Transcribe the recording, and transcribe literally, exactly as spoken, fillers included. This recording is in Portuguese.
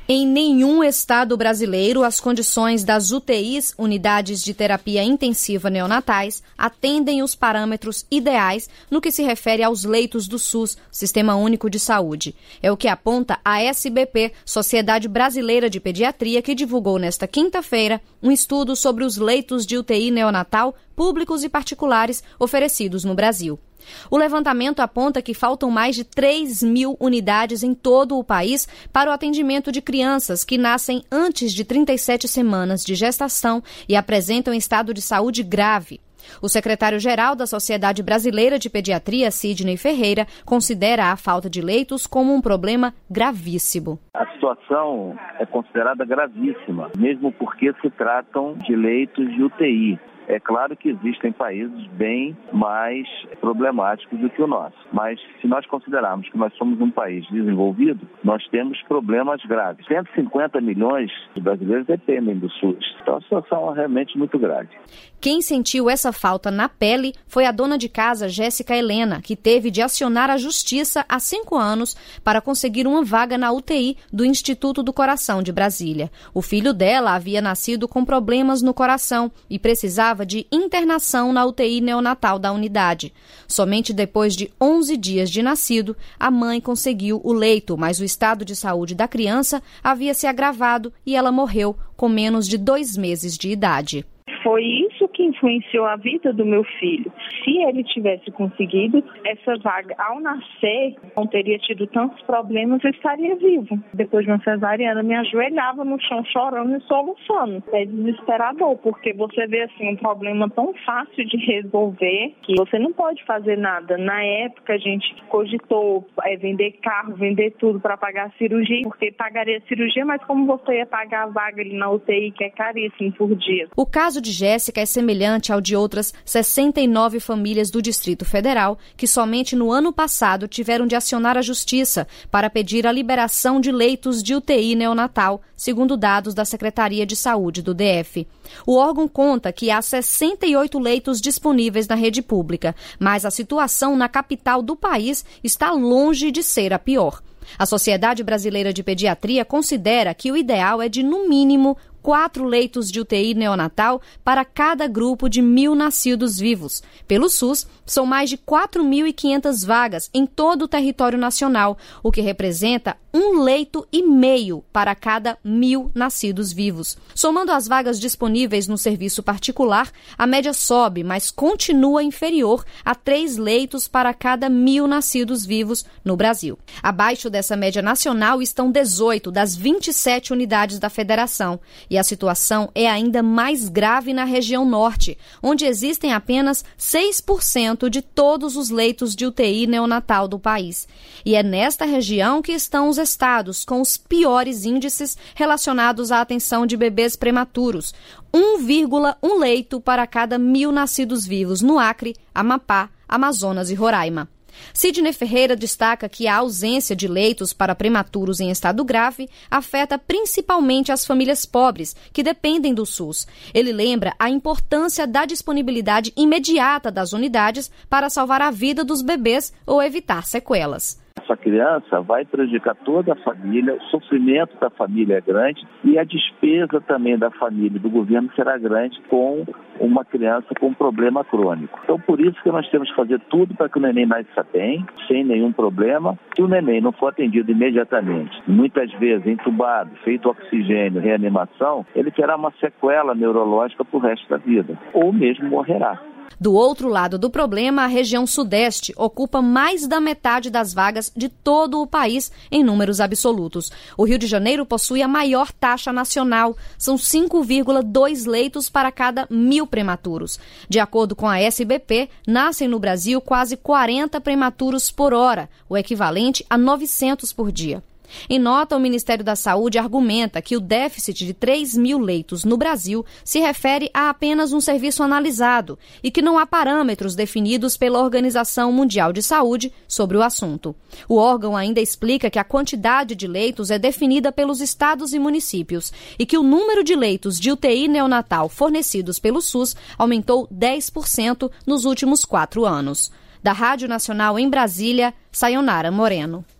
Em nenhum estado brasileiro, as condições das U T Is, unidades de terapia intensiva neonatais, atendem os parâmetros ideais no que se refere aos leitos do SUS, Sistema Único de Saúde. É o que aponta a S B P, Sociedade Brasileira de Pediatria, que divulgou nesta quinta-feira um estudo sobre os leitos de U T I neonatal públicos e particulares oferecidos no Brasil. O levantamento aponta que faltam mais de três mil unidades em todo o país para o atendimento de crianças que nascem antes de trinta e sete semanas de gestação e apresentam estado de saúde grave. O secretário-geral da Sociedade Brasileira de Pediatria, Sidney Ferreira, considera a falta de leitos como um problema gravíssimo. A situação é considerada gravíssima, mesmo porque se tratam de leitos de U T I. É claro que existem países bem mais problemáticos do que o nosso, mas se nós considerarmos que nós somos um país desenvolvido, nós temos problemas graves. cento e cinquenta milhões de brasileiros dependem do SUS, então a situação é realmente muito grave. Quem sentiu essa falta na pele foi a dona de casa Jéssica Helena, que teve de acionar a justiça há cinco anos para conseguir uma vaga na U T I do Instituto do Coração de Brasília. O filho dela havia nascido com problemas no coração e precisava de internação na U T I neonatal da unidade. Somente depois de onze dias de nascido, a mãe conseguiu o leito, mas o estado de saúde da criança havia se agravado e ela morreu com menos de dois meses de idade. Foi isso que influenciou a vida do meu filho. Se ele tivesse conseguido essa vaga ao nascer, não teria tido tantos problemas, eu estaria vivo. Depois de uma cesariana, me ajoelhava no chão chorando e soluçando. É desesperador, porque você vê assim um problema tão fácil de resolver que você não pode fazer nada. Na época, a gente cogitou é, vender carro, vender tudo para pagar a cirurgia, porque pagaria a cirurgia, mas como você ia pagar a vaga ali na U T I, que é caríssimo por dia. O caso de Jéssica é semelhante ao de outras sessenta e nove famílias do Distrito Federal que somente no ano passado tiveram de acionar a Justiça para pedir a liberação de leitos de U T I neonatal, segundo dados da Secretaria de Saúde do D F. O órgão conta que há sessenta e oito leitos disponíveis na rede pública, mas a situação na capital do país está longe de ser a pior. A Sociedade Brasileira de Pediatria considera que o ideal é de, no mínimo, quatro leitos de U T I neonatal para cada grupo de mil nascidos vivos. Pelo SUS, são mais de quatro mil e quinhentas vagas em todo o território nacional, o que representa um leito e meio para cada mil nascidos vivos. Somando as vagas disponíveis no serviço particular, a média sobe, mas continua inferior a três leitos para cada mil nascidos vivos no Brasil. Abaixo dessa média nacional estão dezoito das vinte e sete unidades da federação. E a situação é ainda mais grave na região norte, onde existem apenas seis por cento de todos os leitos de U T I neonatal do país. E é nesta região que estão os estados com os piores índices relacionados à atenção de bebês prematuros, um vírgula um leito para cada mil nascidos vivos no Acre, Amapá, Amazonas e Roraima. Sidney Ferreira destaca que a ausência de leitos para prematuros em estado grave afeta principalmente as famílias pobres, que dependem do SUS. Ele lembra a importância da disponibilidade imediata das unidades para salvar a vida dos bebês ou evitar sequelas. Essa criança vai prejudicar toda a família, o sofrimento da família é grande e a despesa também da família e do governo será grande com uma criança com problema crônico. Então, por isso que nós temos que fazer tudo para que o neném nasça bem, sem nenhum problema. Se o neném não for atendido imediatamente, muitas vezes entubado, feito oxigênio, reanimação, ele terá uma sequela neurológica para o resto da vida, ou mesmo morrerá. Do outro lado do problema, a região sudeste ocupa mais da metade das vagas de todo o país em números absolutos. O Rio de Janeiro possui a maior taxa nacional, são cinco vírgula dois leitos para cada mil prematuros. De acordo com a S B P, nascem no Brasil quase quarenta prematuros por hora, o equivalente a novecentos por dia. Em nota, o Ministério da Saúde argumenta que o déficit de três mil leitos no Brasil se refere a apenas um serviço analisado e que não há parâmetros definidos pela Organização Mundial de Saúde sobre o assunto. O órgão ainda explica que a quantidade de leitos é definida pelos estados e municípios e que o número de leitos de U T I neonatal fornecidos pelo SUS aumentou dez por cento nos últimos quatro anos. Da Rádio Nacional em Brasília, Sayonara Moreno.